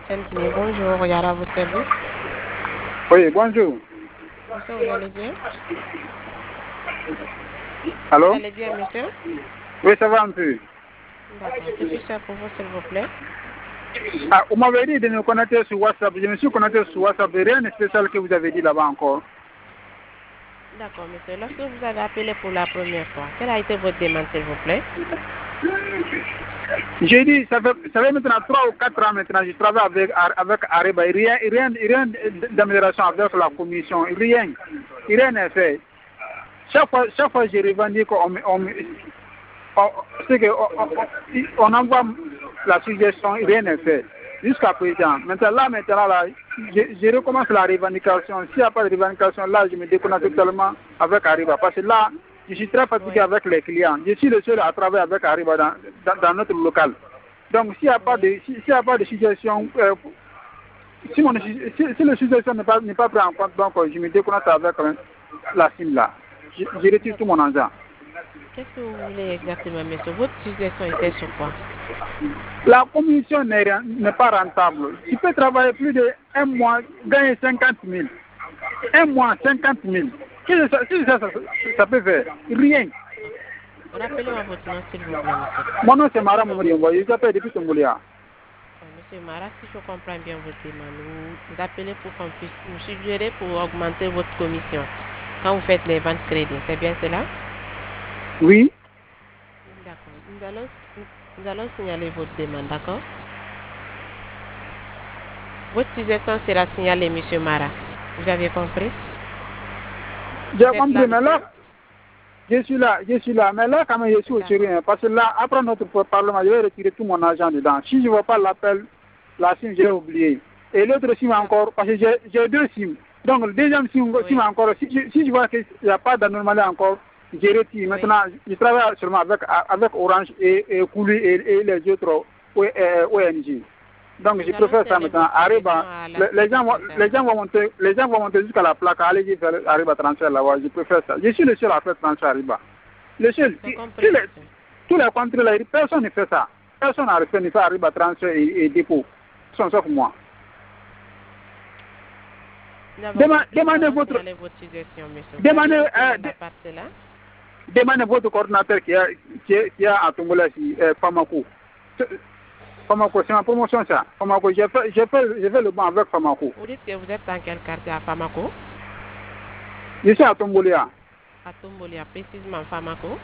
Tantine, bonjour, Yara, à votre service. Oui, bonjour. Monsieur, vous allez bien? Allô? Vous allez bien, monsieur? Oui, ça va un peu. D'accord. Que puis-je faire pour vous, s'il vous plaît? Ah, vous m'avez dit de me connecter sur WhatsApp. Je me suis connecté sur WhatsApp. Et rien de spécial que vous avez dit là-bas encore. D'accord, monsieur. Lorsque vous avez appelé pour la première fois, quelle a été votre demande, s'il vous plaît? J'ai dit, ça fait maintenant 3 ou 4 ans maintenant, je travaille avec Ariba. Rien d'amélioration avec la commission. Rien n'est fait. Chaque fois, je revendique on envoie la suggestion, rien n'est fait. Jusqu'à présent. Maintenant, là, je recommence la revendication. S'il n'y a pas de revendication, là, je me déconnecte totalement avec Ariba. Parce que là, je suis très fatigué avec les clients. Je suis le seul à travailler avec Ariba dans notre local. Donc, s'il n'y a pas de suggestion, si le suggestion n'est pas pris en compte, donc je me déconnecte avec la cible là. Je retire tout mon argent. Qu'est-ce que vous voulez exactement, monsieur? Votre suggestion était sur quoi? La commission n'est pas rentable. Tu peux travailler plus de 1 mois, gagner 50 000. 1 mois, 50 000. Qu'est-ce que ça peut faire? Rien. Rappelez-moi votre nom, s'il vous plaît, monsieur. Mon nom, c'est Mara Moumoudiombo. Je t'appelle depuis Tomboulia. Monsieur Mara, si je comprends bien votre demande, vous appelez pour qu'on puisse vous suggérer pour augmenter votre commission quand vous faites les ventes crédit. C'est bien cela? Oui. D'accord. Nous allons signaler votre demande, d'accord? Votre suggestion sera signalée, monsieur Mara. Vous avez compris? J'ai compris, mais là, je suis là. Mais là, quand même, je suis au sérieux. Parce que là, après notre parlement, je vais retirer tout mon argent dedans. Si je ne vois pas l'appel, la SIM, je l'ai oublié. Et l'autre SIM encore, parce que j'ai 2 SIM. Donc, le deuxième SIM encore, si je vois qu'il n'y a pas d'anormalie encore, je retire. Maintenant, je travaille seulement avec Orange et Kouli et les autres ONG. Donc, je préfère ça maintenant. Arriba, les gens vont monter jusqu'à la plaque, aller faire Arriba transfert là-bas. Je préfère ça. Je suis le seul à faire transfert Arriba. Le seul. Tous les contrôles, personne ne fait ça. Personne n'a fait Arriba transfert et dépôt. Sauf moi. Demandez votre suggestion, monsieur. Demandez votre coordinateur qui est à Tombola ici, Famako. Famako, c'est ma promotion ça. Famako, j'ai fait le banc avec Famako. Vous dites que vous êtes dans quel quartier à Famako? Je suis à Tombolia. À Tombolia, précisément Famako?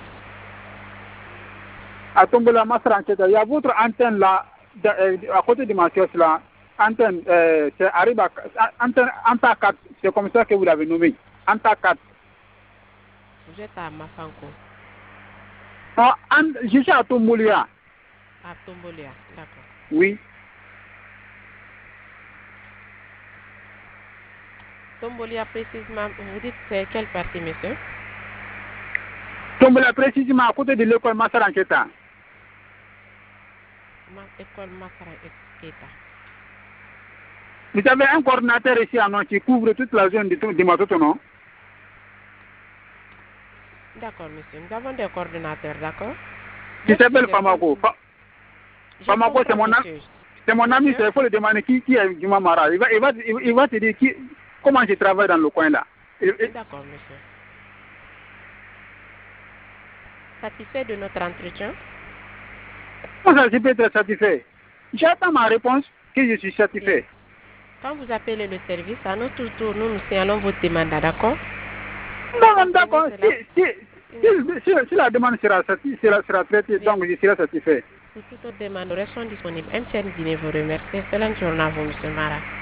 À Tombolia, Massarancheta. Il y a votre antenne là, à côté de ma kiosque là. Antenne, c'est Arriba, antenne Anta 4, c'est comme ça que vous l'avez nommé. Anta 4. Vous êtes à Mafanko? Non, je suis à Tombolia. À Tombolia, d'accord. Oui. Tombolia, précisément, vous dites c'est quelle partie, monsieur? Tombolia, précisément à côté de l'école Massarancheta. École Massarancheta. Vous avez un coordinateur ici à Nantes qui couvre toute la zone de Matoto, non? D'accord, monsieur. Nous avons des coordinateurs, d'accord? Qui s'appelle Famako. Famako, c'est mon ami, il faut le demander qui est Juma Mara. Il va te dire comment je travaille dans le coin là. D'accord, monsieur. Satisfait de notre entretien? Comment ça, je peux être satisfait? J'attends ma réponse que je suis satisfait. Quand vous appelez le service, à notre tour, nous signalons votre demande, d'accord? Non, d'accord. Si la demande sera traitée, donc je serai satisfait. Pour toute autre demande, nous restons disponibles. MTN vous remercie. Excellente journée à vous, monsieur Mara.